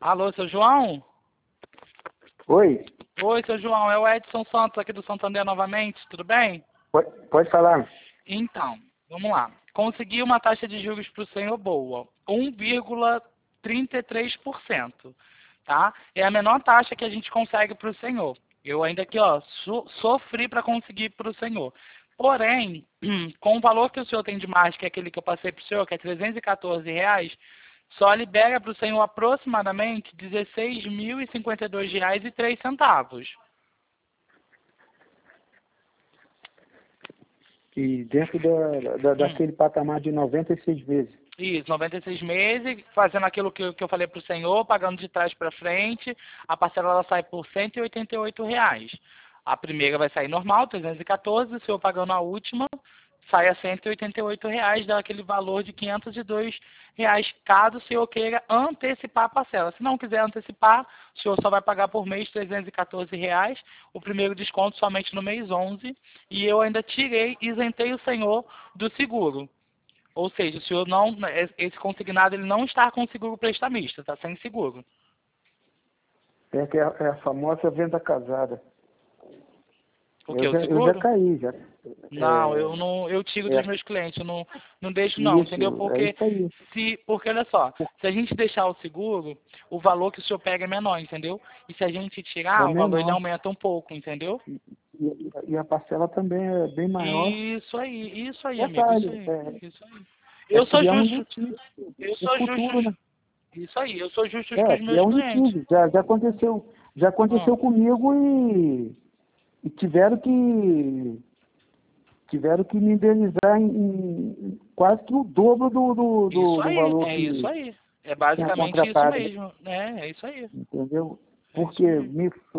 Alô, seu João? Oi, Oi, seu João, é o Edson Santos aqui do Santander novamente, tudo bem? pode falar. Então, vamos lá. Consegui uma taxa de juros para o senhor boa, 1,33%, tá? É a menor taxa que a gente consegue para o senhor. Eu ainda aqui, ó, sofri para conseguir para o senhor. Porém, com o valor que o senhor tem de margem, que é aquele que eu passei para o senhor, que é R$ 314, só libera para o senhor aproximadamente R$ 16.052,03. E dentro daquele patamar de 96 vezes. Isso, 96 meses, fazendo aquilo que eu falei para o senhor, pagando de trás para frente, a parcela ela sai por R$ 188. A primeira vai sair normal, 314, o senhor pagando a última, sai a R$ 188, dá aquele valor de R$ 502, caso o senhor queira antecipar a parcela. Se não quiser antecipar, o senhor só vai pagar por mês R$ 314, o primeiro desconto somente no mês 11, e eu ainda isentei o senhor do seguro. Ou seja, o senhor não, esse consignado ele não está com seguro prestamista, está sem seguro. É a famosa venda casada. O que? O Eu seguro? já caí, já. Não, eu não, eu tiro dos meus clientes, eu não deixo não, Isso, entendeu? é isso aí. Porque olha só, se a gente deixar o seguro, o valor que o senhor pega é menor, entendeu? E se a gente tirar, É o valor ele menor. aumenta um pouco, entendeu? E a parcela também é bem maior. Isso aí, amigo, Detalhe, isso aí. Eu sou criar um justo, litígio eu no sou futuro, né? justo, isso aí, eu sou justo com os Criar meus um clientes. litígio. Já aconteceu comigo e tiveram que me indenizar em quase que o dobro Isso do aí, valor é isso que aí. É tinha basicamente isso contratado, mesmo, né? É isso aí. entendeu? É isso Porque mesmo.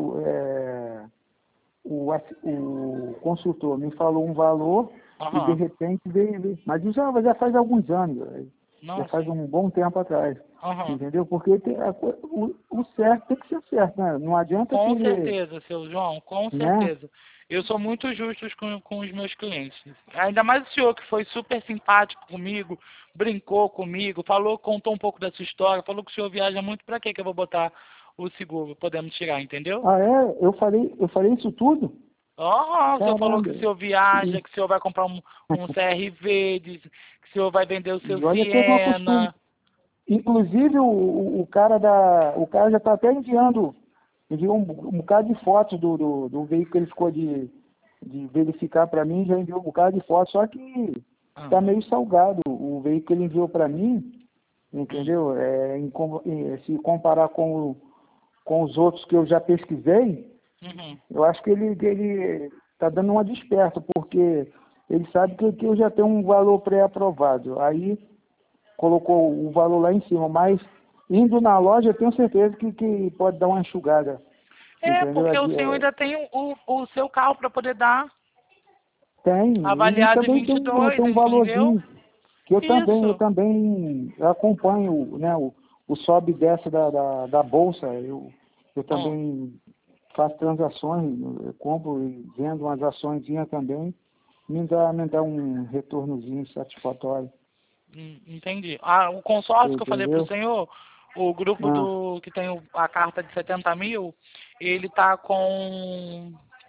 o consultor me falou um valor e de Aham. repente veio. Mas isso já faz alguns anos, já Nossa. faz um bom tempo atrás. Aham. Entendeu? Porque o certo tem que ser certo, né? Não adianta Com querer, certeza, seu João, com né? certeza. Eu sou muito justo com os meus clientes. Ainda mais o senhor que foi super simpático comigo, brincou comigo, falou, contou um pouco da sua história, falou que o senhor viaja muito, pra que eu vou botar o seguro? Podemos tirar, entendeu? Ah, é? Eu falei isso tudo? O senhor falou que o Caramba. senhor viaja, que o senhor vai comprar um CRV, que o senhor vai vender o seu E olha que eu não costumo. Siena. Inclusive, o cara já está até enviou um bocado de fotos do veículo que ele ficou de verificar para mim, já enviou um bocado de fotos, só que está meio salgado. O veículo que ele enviou para mim, entendeu? Se comparar com os outros que eu já pesquisei, Uhum. eu acho que ele está dando uma desperta, porque ele sabe que eu já tenho um valor pré-aprovado. Aí colocou o valor lá em cima, mas indo na loja eu tenho certeza que pode dar uma enxugada, entendeu? Porque o senhor ainda tem o seu carro para poder dar, Tem, e avaliado em também vinte e tem dois, um entendeu? valorzinho que eu Isso. também acompanho, né, o sobe e desce da bolsa, eu Hum, também faço transações, eu compro e vendo umas açõezinhas também, me dá um retornozinho satisfatório, entendi. O consórcio que eu falei para o entendeu? senhor, o grupo Ah, que tem a carta de 70 mil, ele está com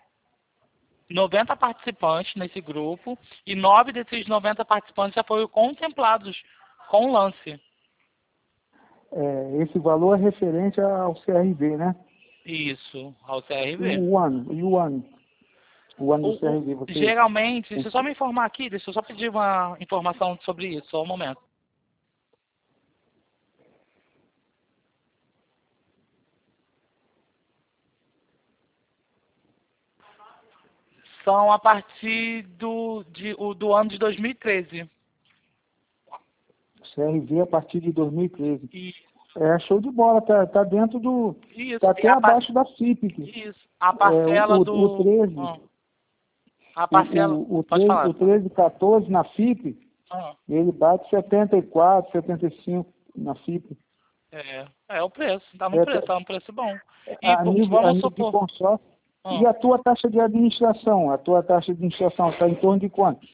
90 participantes nesse grupo e 9 desses 90 participantes já foram contemplados com o lance. esse valor é referente ao CRV, né? Isso, ao E CRV. o ano, o ano do CRV, você... Geralmente, deixa eu só me informar aqui, deixa eu só pedir uma informação sobre isso, só um momento. São a partir do ano de 2013. CRV a partir de 2013. E, Show de bola, tá dentro do... isso, Tá e até abaixo da FIPC. isso, a parcela O 13, a parcela, o pode 13, falar. o 13, 14 na FIP, Ah, ele bate 74, 75 na FIP. é o preço, É, tá um preço bom. E a nível, a vamos nível de supor, consórcio. E ah, a tua taxa de administração? A tua taxa de administração está em torno de quanto?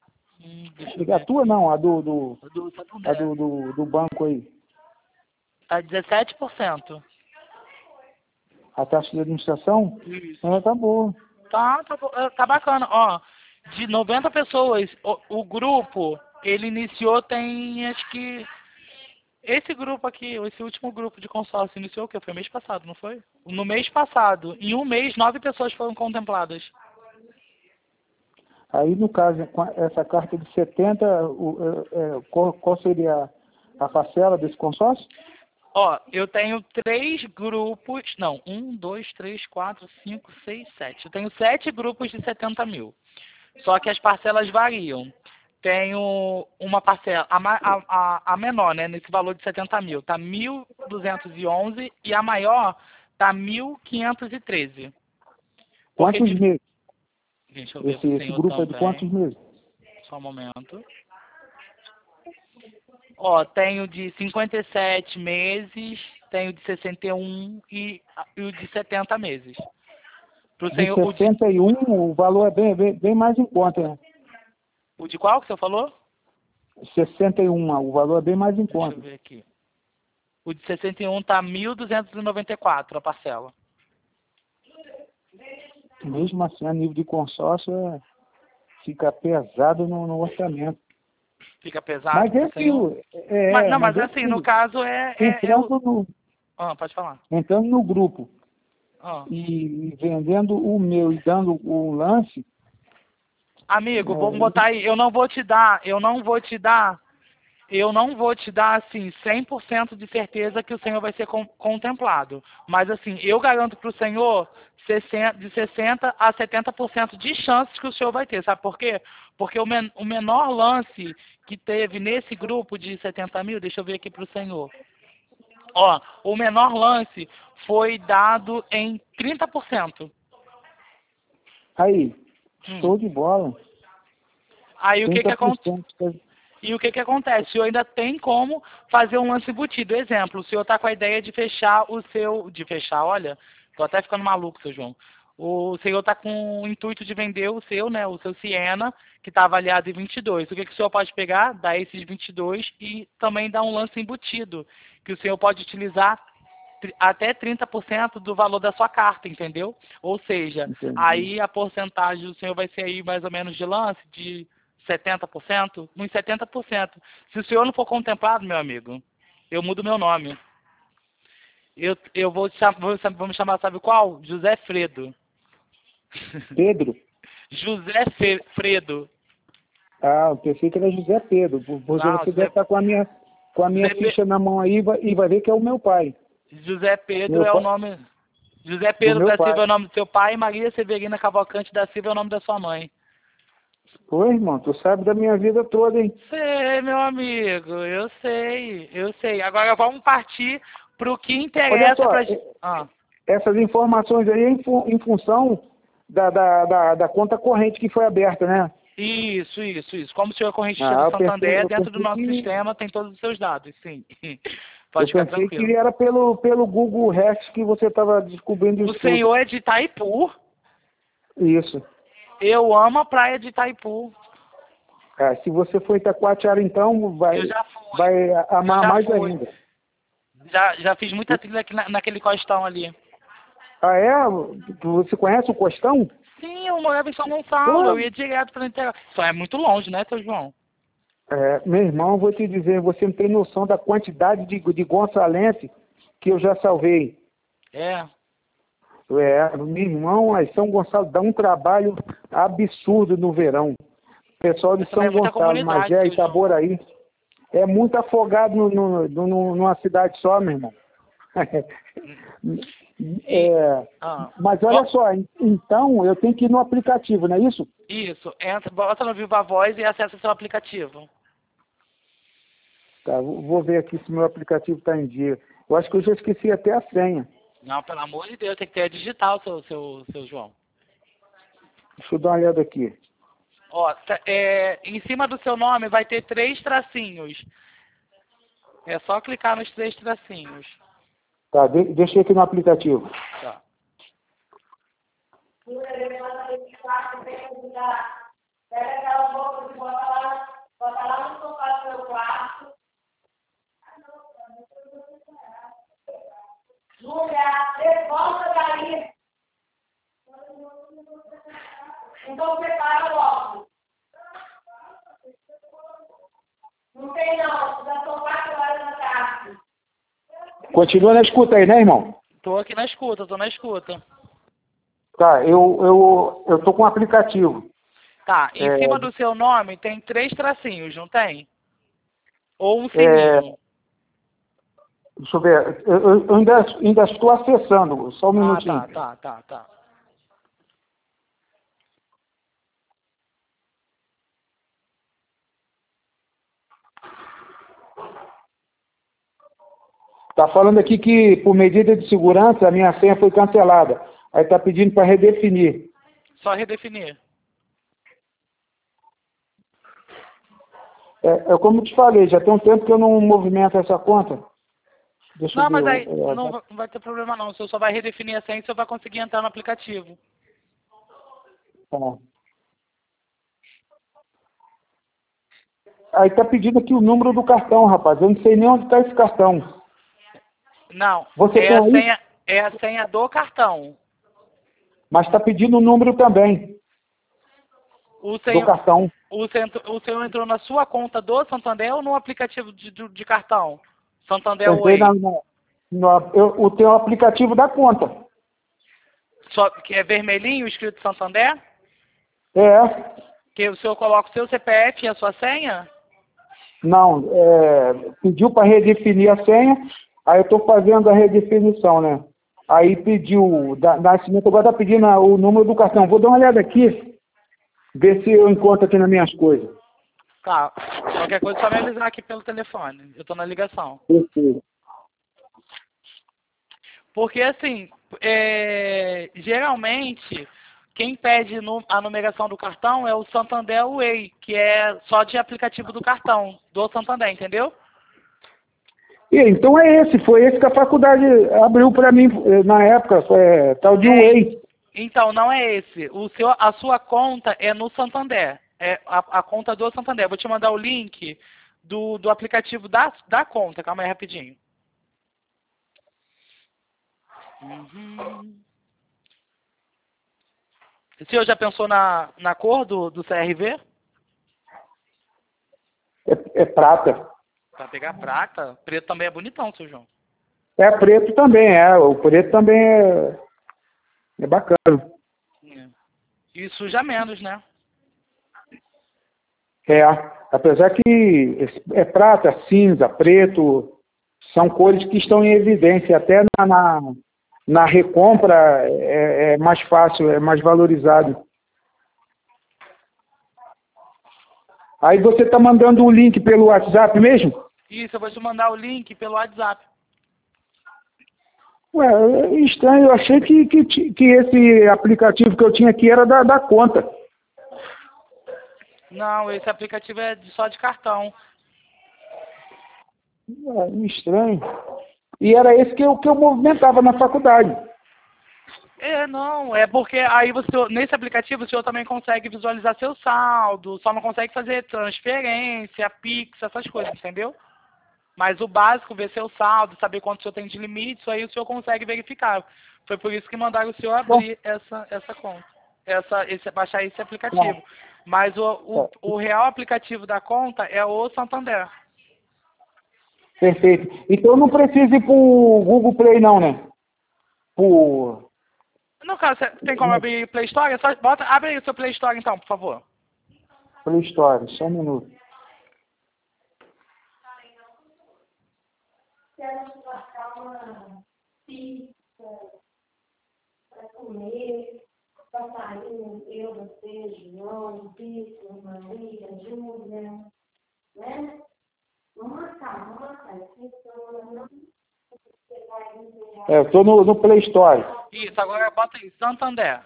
deixa eu A ver tua aqui. não, Do a Santander. do banco aí. Tá 17%. A taxa de administração? Isso. Tá boa. Tá bacana. Ó, de 90 pessoas, o grupo, ele iniciou tem, acho que... Esse grupo aqui, esse último grupo de consórcio iniciou o quê? Foi mês passado, não foi? No mês passado, em um mês, 9 pessoas foram contempladas. Aí, no caso, com essa carta de 70, qual seria a parcela desse consórcio? Ó, eu tenho 3 grupos, não, 1, 2, 3, 4, 5, 6, 7. Eu tenho 7 grupos de 70 mil. Só que as parcelas variam. Tenho uma parcela, a menor, né, nesse valor de 70 mil, tá 1.211 e a maior tá 1.513. Quantos meses? Deixa eu ver Esse grupo também. é de quantos meses? Só um momento. Ó, tenho de 57 meses, tenho de 61 e o de 70 meses. Pro De senhor, 61, o valor é bem mais em conta, né? o de qual que você falou? 61, o valor é bem mais em conta. Deixa eu ver aqui. O de 61 tá 1.294 a parcela. Mesmo assim, a nível de consórcio, fica pesado no orçamento. Fica pesado? Mas é aquilo. Mas assim, no caso pode falar. Entrando no grupo e vendendo o meu e dando o lance. Amigo, vamos botar aí, eu não vou te dar assim 100% de certeza que o senhor vai ser contemplado. Mas assim, eu garanto para o senhor de 60 a 70% de chances que o senhor vai ter. Sabe por quê? Porque o menor lance que teve nesse grupo de 70 mil, deixa eu ver aqui para o senhor. Ó, o menor lance foi dado em 30%. Aí, show de bola. Aí o que acontece? E o que acontece? O senhor ainda tem como fazer um lance embutido. Exemplo, o senhor está com a ideia de fechar olha, tô até ficando maluco, seu João. O senhor está com o intuito de vender o seu Siena, que está avaliado em 22. O que o senhor pode pegar? Dar esses 22 e também dar um lance embutido, que o senhor pode utilizar até 30% do valor da sua carta, entendeu? Ou seja, aí a porcentagem do senhor vai ser aí mais ou menos de lance de 70%, uns 70%. Se o senhor não for contemplado, meu amigo, eu mudo meu nome. Eu vou me chamar, sabe qual? José Fredo. Pedro? José Fredo. Ah, eu pensei que era José Pedro. Você deve estar com a minha ficha na mão aí e vai ver que é o meu pai. José Pedro é o nome... José Pedro da Silva é o nome do seu pai e Maria Severina Cavalcante da Silva é o nome da sua mãe. Oi, irmão, tu sabe da minha vida toda, hein? Sei, meu amigo, eu sei. Agora vamos partir para o que interessa pra gente. Essas informações aí em função da conta corrente que foi aberta, né? Isso. Como o senhor é correntista do Santander, dentro do nosso sistema tem todos os seus dados, sim. Pode ficar tranquilo. Eu pensei que era pelo Google Earth que você estava descobrindo isso. O senhor é de Itaipu? Isso. Eu amo a praia de Itaipu. Se você for Itacoatiara, então, vai amar mais ainda. Já fiz muita trilha aqui naquele costão ali. Ah, é? Você conhece o costão? Sim, eu morava em São Gonçalo, eu ia direto para o interior. Só é muito longe, né, seu João? Meu irmão, vou te dizer, você não tem noção da quantidade de gonçalense que eu já salvei. Meu irmão, São Gonçalo dá um trabalho absurdo no verão. O pessoal de São Gonçalo, Magé, Itaboraí, é muito afogado numa cidade só, meu irmão. Mas olha só, então eu tenho que ir no aplicativo, não é isso? Isso, bota no Viva Voz e acessa seu aplicativo. Tá, vou ver aqui se meu aplicativo está em dia. Eu acho que eu já esqueci até a senha. Não, pelo amor de Deus, tem que ter a digital, seu João. Deixa eu dar uma olhada aqui. Ó, em cima do seu nome vai ter 3 tracinhos. É só clicar nos 3 tracinhos. Tá, deixa eu aqui no aplicativo. Tá. Pega aquela boca e bota lá no sofá do meu quarto. Júlia, você volta daí. Então prepara logo. Não tem não, já são 4 horas da tarde. Continua na escuta aí, né, irmão? Tô aqui na escuta, tô na escuta. Tá, eu tô com um aplicativo. Tá, em É, cima do seu nome tem 3 tracinhos, não tem? Ou um É, sininho. deixa eu ver, eu ainda estou acessando, só um Ah, minutinho. tá. Tá falando aqui que, por medida de segurança, a minha senha foi cancelada. Aí tá pedindo para redefinir. Só redefinir. É como eu te falei, já tem um tempo que eu não movimento essa conta. Deixa eu Não, ver. mas aí não vai ter problema não. O senhor só vai redefinir a senha e o senhor vai conseguir entrar no aplicativo. Tá. Aí tá pedindo aqui o número do cartão, rapaz. Eu não sei nem onde está esse cartão. Não, Você é tem a aí? senha, é a senha do cartão. Mas está pedindo o número também O do senhor, cartão. o senhor entrou na sua conta do Santander ou no aplicativo de cartão? Santander Eu entrei Way. eu tenho o aplicativo da conta. Só que é vermelhinho escrito Santander? É. Que o senhor coloca o seu CPF e a sua senha? Não, pediu para redefinir a senha, aí eu estou fazendo a redefinição, né? Aí pediu, Nascimento agora está pedindo o número do cartão. Vou dar uma olhada aqui, ver se eu encontro aqui nas minhas coisas. Tá. Qualquer coisa é só me avisar aqui pelo telefone. Eu tô na ligação. Perfeito. Porque assim, geralmente quem pede a numeração do cartão é o Santander Way, que é só de aplicativo do cartão, do Santander, entendeu? E então foi esse que a faculdade abriu para mim na época, tal de Way. Então, não é esse. A sua conta é no Santander. É a conta do Santander. Vou te mandar o link do aplicativo da conta. Calma aí rapidinho. Uhum. O senhor já pensou na cor do CRV? É prata. Pra pegar prata, preto também é bonitão, seu João. É preto também, o preto também é bacana. É. E suja menos, né? Apesar que prata, cinza, preto, são cores que estão em evidência. Até na recompra é mais fácil, é mais valorizado. Aí você está mandando o link pelo WhatsApp mesmo? Isso, eu vou te mandar o link pelo WhatsApp. Ué, é estranho, eu achei que esse aplicativo que eu tinha aqui era da conta. Não, esse aplicativo é só de cartão. Estranho. E era esse que eu movimentava na faculdade. Não, é porque aí nesse aplicativo o senhor também consegue visualizar seu saldo, só não consegue fazer transferência, Pix, essas coisas, entendeu? Mas o básico, ver seu saldo, saber quanto o senhor tem de limite, isso aí o senhor consegue verificar. Foi por isso que mandaram o senhor abrir essa conta, baixar esse aplicativo. Mas o real aplicativo da conta é o Santander. Perfeito. Então não precisa ir para o Google Play não, né? No caso, você tem como abrir Play Store? Abre aí o seu Play Store então, por favor. Play Store, só um minuto. Quero marcar uma pizza para comer, para sair, eu, você, João, Vitor, Maria, Júlia, né? Vamos marcar. Eu estou no Play Store. Isso, agora bota aí, Santander.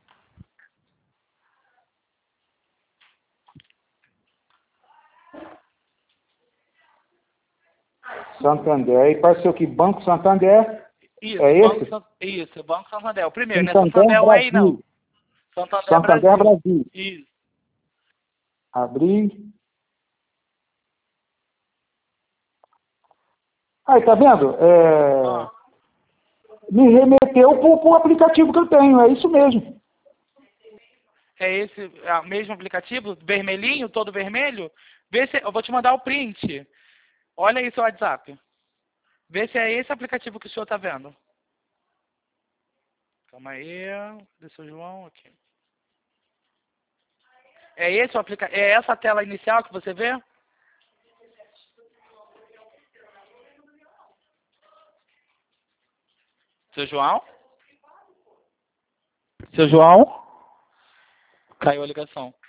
Santander. E apareceu aqui, Banco Santander. Isso, É esse? Isso, Banco Santander. O primeiro, Santander, não é Santander Way, Brasil. não. Santander Brasil. Isso. Abrir. Aí, tá vendo? me remeteu para o aplicativo que eu tenho, é isso mesmo. É esse o mesmo aplicativo, vermelhinho, todo vermelho? Vê se, eu vou te mandar o print. Olha aí seu WhatsApp. Vê se é esse aplicativo que o senhor está vendo. Calma aí, cadê seu João? Aqui. É esse o aplicativo? É essa a tela inicial que você vê? Seu João? Seu João? Caiu a ligação.